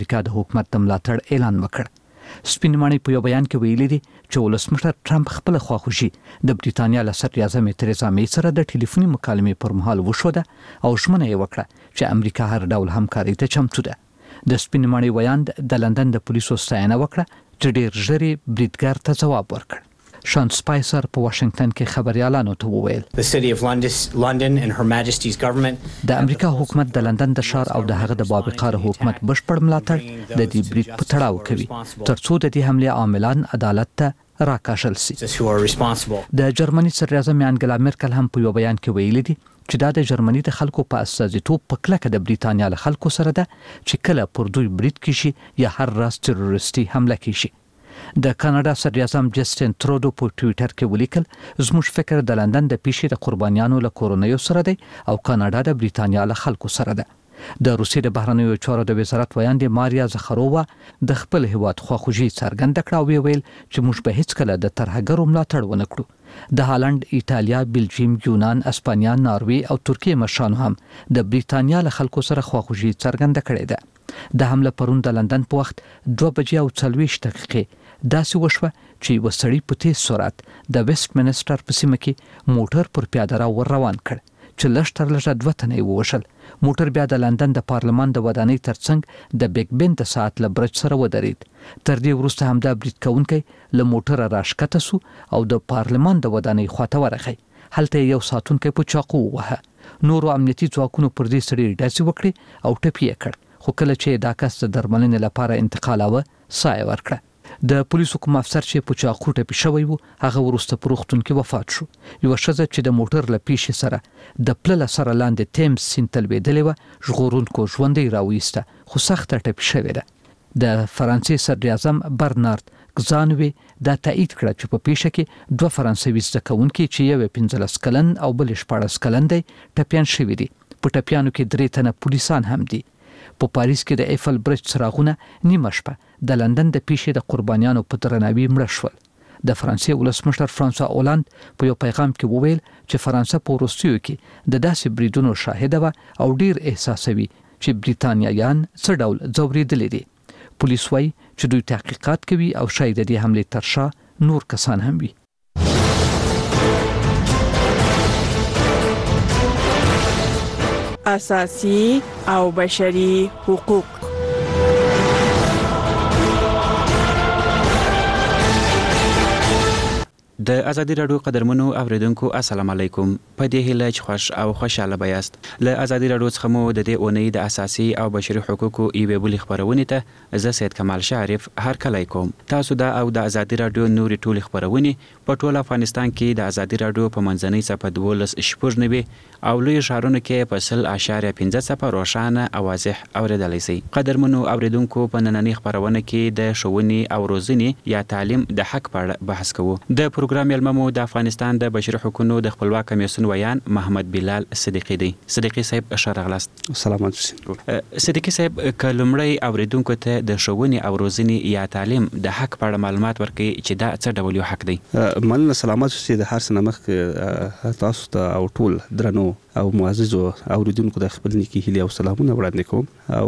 امریکا د حکومت د ملاتړ اعلان وکړ. سپین ماڼۍ په یو بیان کې ویلي دي چې ولسمشر ټرمپ خپل خواخوږي د بریتانیا له صدراعظم تریزا می سره د ټلیفوني مکالمې پر مهال وشوده او ژمنه یې وکړه چې امریکا هر ډول همکاري ته چمتو ده. د سپین ماڼۍ ویاند د لندن د پولیسو ستاینه وکړه چې ډېر ژر یې بریدګر ته ځواب ورکړ. شان سپایسر په واشنگټن کې خبريالانو ته وویل The city of London and Her Majesty's government د امریکا حکومت د لندن د ښار او د هغه د باوقاره حکومت بشپړ ملاتړ د دې برید په تړاو کوي ترڅو د دې حمله عاملان عدالت ته راکاشل شي. د جرمني صدراعظم انګلا مرکل هم په یو بیان کې ویلي دي چې دا د جرمني د خلکو په استازیتوب په کلکه د بریتانیا له خلکو سره ده چې کله پر دوی برید کیږي یا هر راز تروریستي حمله کیږي. د کاناډا صدراعظم جسټین ترودو په ټوئیټر کې ولیکل زموږ فکر د لندن د پیښې د قربانیانو له کورنیو سره دی او کاناډا د بریتانیا له خلکو سره ده. د روسیې د بهرنیو چارو د وزارت ویاندې ماریا زخرووا د خپل هیواد خواخوږي څرګنده کړه او ویل چې موږ به هیڅ کله د ترهګرو ملاتړ ونه کړو. د هالند، ایتالیا، بلجیم، یونان، اسپانیا، ناروې او ترکیې مشرانو هم د بریتانیا له خلکو سره خواخوږي څرګنده کړې ده. د حمله پرون د لندن په وخت 2:40 داسې وشوه چې وسړی په تیز سرعت د ویسټ منسټر په سیمه کې موټر پر پیاده را ور روان کړ چې لږ تر لږه 2 تنه ووژل. موټر بیا د لندن د پارلمان د ودانۍ ترڅنګ د بیگ بن د ساعت له برج سره ودرید. تر دې وروسته هم د برید کوونکی له موټر راښکته سو او د پارلمان د ودانۍ خواته ورغی. هلته یو ساتونکی په چاقو ووهه. نورو امنیتي ځواکونو پر دې سړي ډزې وکړې او ټپي یې کړ. خو کله چې دا کس د درملنې لپاره انتقالاوه سایه ورکړه. د پولیسو کوم افسر چې په چاقو ټپي شوی وو هغه وروسته په روغتون کې وفات شو. یو ښځه چې د موټر له پیښې سره د پله سره لاندې تیمز سیند ته لوېدلې وه ژغورونکو ژوندۍ راویسته خو سخته ټپي شوې ده. د فرانسې صدراعظم برنارد ګزانوي دا تایید کړه چې په پیښه کې 2 فرانسوي زده کوونکي چې یو 15 کلن او بل 14 کلن دی ټپیان شوي دي. په ټپیانو کې 3 تنه پولیسان هم دي. په پاریس کې د ایفل برج څراغونه نیمه شپه د لندن د پیښې د قربانیانو په درناوي مړه شول. د فرانسې ولسمشر فرانسوا اولاند په یو پیغام کې وویل چې فرانسه په وروستیو کې د داسې بریدونو شاهده وه او ډیر احساسوي چې بریتانیایان څه ډول ځورېدلي دي. پولیس وایي چې دوی تحقیقات کوي او شاید د دې حملې تر شا نور کسان هم وي. اساسي او بشري حقوق. د ازادي راډیو قدرمنو اوریدونکو السلام علیکم. په دې هیله چې خوش او خوشاله بیاست. له ازادي راډیو څخه مو د دې اونۍ د اساسي او بشري حقوقو ایوه بلی خبرونه ته زه سید کمال شریف هر کله کوم. تاسو دا او د ازادي راډیو نوري ټولي خبرونه په ټول افغانستان کې د ازادي راډیو په منځنۍ صفحه 12.9 او لوی شهرونو کې په 0.15 صفحه روښانه او واضح اوریدلای شئ. قدرمنو اوریدونکو په نننۍ خبرونه کې د ښوونې او روزنې یا تعلیم د حق په اړه بحث کوو. د پروګرام یلممو د افغانستان د بشري حقوقو د خپلواک کمیسیون ویان محمد بلال صدیقی دی. صدیقی صاحب ښه راغلاست. سلام علیکم. صدیقی صاحب کلمړی اوریدونکو ته د ښوونې او روزنې یا تعلیم د حق په اړه معلومات ورکړي چې دا څه ډول یو حق دی. مننه. سلامات اوسئ. د هر څه نه مخکې تاسو ته او ټول درنو او معززو اوریدونکو د خپل نیکی هیلې او سلامونه وړاندې کوم.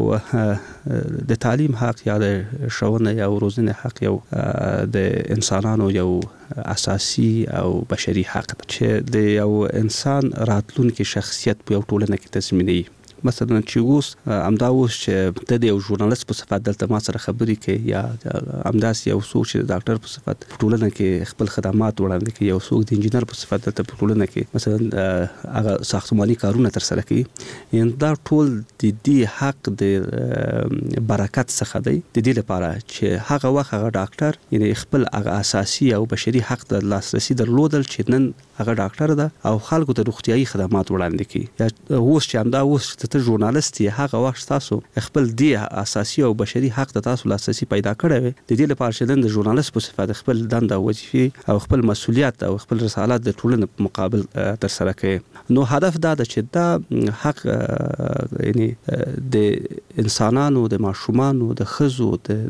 او د تعلیم حق یا د ښوونې او روزنې حق یو د انسانانو یو اساسي او بشري حق ده چې د یو انسان راتلونکي شخصیت په یو ټولنه کې تضمینوي. مثلا چې اوس امدا اوس چې د یو ژورنالیست په صفت دلته ما سره خبرې کوي یا امداس یو څوک چې د ډاکټر په صفت ټولنه کې خپل خدمات وړاندې کوي، یو څوک د انجینر په صفت دلته په ټولنه کې مثلا هغه ساختماني کارونه تر سره کوي. یعنی دا ټول د دې حق د برکت څخه دی، د دې لپاره چې هغه وخت هغه ډاکټر یعنی خپل هغه اساسي او بشري حق د لاسرسي درلودل چې نن هغه ډاکټر ده او خلکو ته روغتيایي خدمات وړاندې کوي. یا اوس چې امدا اوس ته ژورنالیست هغه وخت تاسو خپل دی اساسي او بشري حق د تاسو لاسرسي پیدا کړی وي. د دې لپاره چې د ژورنالیست په صفت خپل دنده وظیفه او خپل مسولیت او خپل رسالت د ټولنې په مقابل تر سره کوي. نو هدف دا ده چې دا حق یعنی د انسانانو د ماشومانو د خزو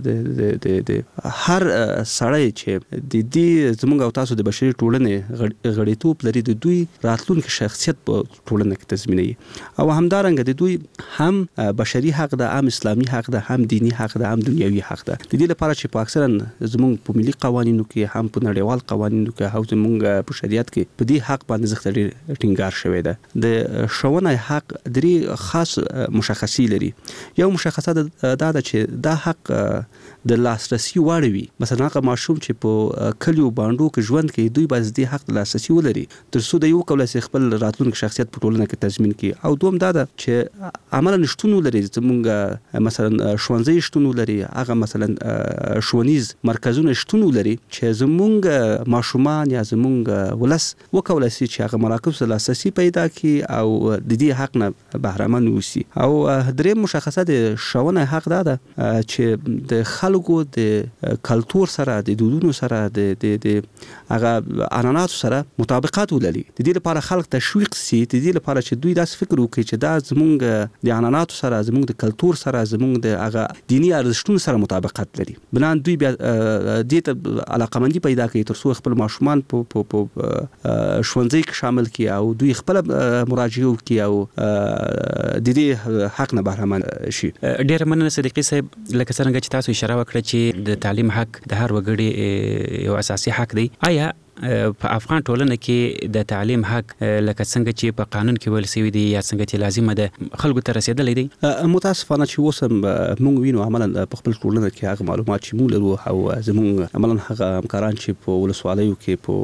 د هر سړی چې د دې زموږ او تاسو د بشري ټولنې غړیتوب لري د دوی راتلونکي شخصیت په ټولنه کې تضمینوي. او همدارنګه چې دوی هم بشري حق ده، هم اسلامي حق ده، هم دینی حق ده، هم دنیوي حق ده. د دې لپاره چې په اکثرا زموږ په ملي قوانینو کې هم په نړیوال قوانینو کې او زموږ په شریعت کې په دې حق باندې زخت ډېر ټینګار شوی ده. د ښوونې حق درې خاص مشخصي لري. یو مشخصه دا ده چې دا حق د لاسرسي وړ وي. مثلا هغه ماشوم چې په کلیو باندې کې ژوند کوي دوی باید د حق د لاسرسي ولري تر څو د یو کولای خپل راتلونکي شخصیت په ټولنه کې تضمین کړي. او دوم دا ده چې عملاً شتون ولري، زمونږ مثلا ښوونځي شتون ولري، هغه مثلا ښوونیز مرکزونه شتون ولري چې زمونږ ماشومان یا زمونږ ولس وکولای شي چې هغه مراکز ته لاسرسي پیدا کړي او د دې حق نه بهرمن اوسي. او دریم مشخصه د ښوونې حق دا ده چې د خلکو د کلتور سره، د دودونو سره، د هغه عنعناتو سره مطابقت ولري. د دې لپاره خلک تشویق سي، د دې لپاره چې دوی داس فکر وکړي چې دا زمونږ د عنعناتو سره، زمونږ د کلتور سره، زمونږ د هغه دینی ارزښتونو سره مطابقت لري. بنان دوی بیا دې ته علاقمندي پیدا کوي تر څو خپل ماشومان په ښوونځي کې شامل کړي او دوی خپل مراجعه وکړي او د دې حق نه بهرمن شي. ډېر مننه صدیقي صاحب. لکه څنګه چې تاسو اشاره وکړه چې د تعلیم حق د هر وګړي یو اساسي حق دی، آیا په افغان ټولنه کې د تعلیم حق لکه څنګه چې په قانون کې ویل شوی دی یا څنګه چې لازمه ده خلکو ته رسیدلی دی؟ متاسفانه چې اوس موږ وینو عملاً په خپل ټولنه کې هغه معلومات چې موږ لرو او زموږ عملاً هغه همکاران چې په ولسوالیو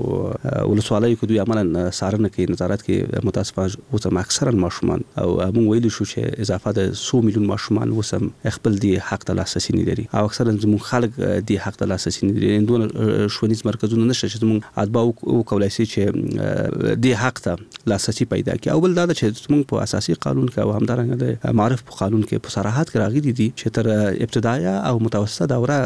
کې دوی عملاً څارنه کوي، نظارت کوي، متاسفانه اوس هم اکثرا ماشومان او موږ ویلی شو چې اضافه د 100 میلیون ماشومان اوس هم خپل دی حق ته لاسرسي نه لري او اکثرا زموږ خلک دی حق ته لاسرسي نه لري. دوه ښوونیز مرکزونه نشته چې زموږ اتباع وکولای شي چې د حق ته لاسرسي پیدا کړي. او بل دا چې موږ په اساسي قانون کې او همدارنګه د معرف په قانون کې په صراحت کې راغلي دي چې تر ابتدائیه او متوسطه دوره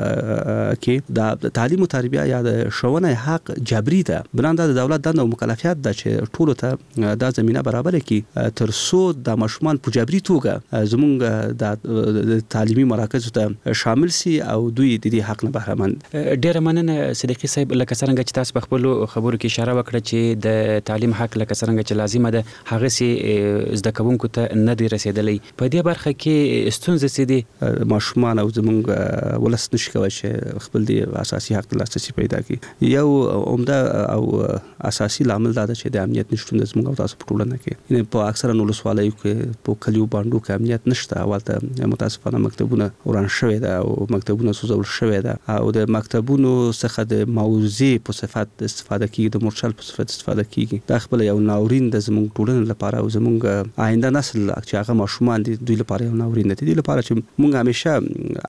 کې د تعلیم او تربیه یا د ښوونې حق جبري ده. بنان د دولت دنده او مکلفیت ده چې ټول ته دا زمينه برابر کړي تر څو د ماشومان په جبري توګه زموږ د تعلیمي مراکز ته شامل سي او دوی د دې حق نه بهرمن. ډېر مننه صدیقي صاحب. لکه څنګه چې تاسو په خپل خبرو کې اشاره وکړه چې د تعلیم حق لکه څنګه چې لازمه ده هغه سي زده کوونکو ته نه دی رسیدلی. په دې برخه کې ستونزې څه دي؟ ماشومان او زموږ ولس نشي کولی چې خپل دی اساسي حق ته لاسرسي پیدا کړي. یو عمده او اساسي لامل دا ده چې د امنیت نشتون د زموږ او تاسو په ټولنه کې، یعنی په اکثره ولسوالیو کې په کلیو باندې کې امنیت نشته. اولته متاسفانه مکتبونه وران شوي ده او مکتبونه سوځول شوي ده او د مکتبونو څخه د موضوع په صفت استفاده کیږي، د مورچل په صفت استفاده کیږي. دا خپل یو ناورین د زموږ ټولنې لپاره او زموږ آینده نسل چې هغه ماشومان دي دوی لپاره یو ناورین دی. د دې لپاره چې موږ همیشه